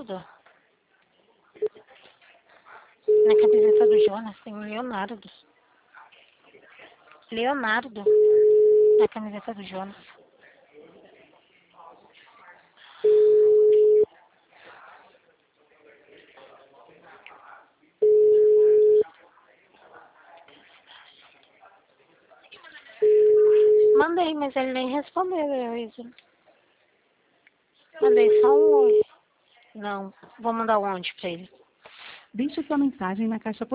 Leonardo? Na camiseta do Jonas tem um Leonardo. Leonardo. Na camiseta do Jonas. Mandei, mas ele nem respondeu, Heloísa. Mandei só um oi. Não, vou mandar um onde pra ele. Deixe sua mensagem na caixa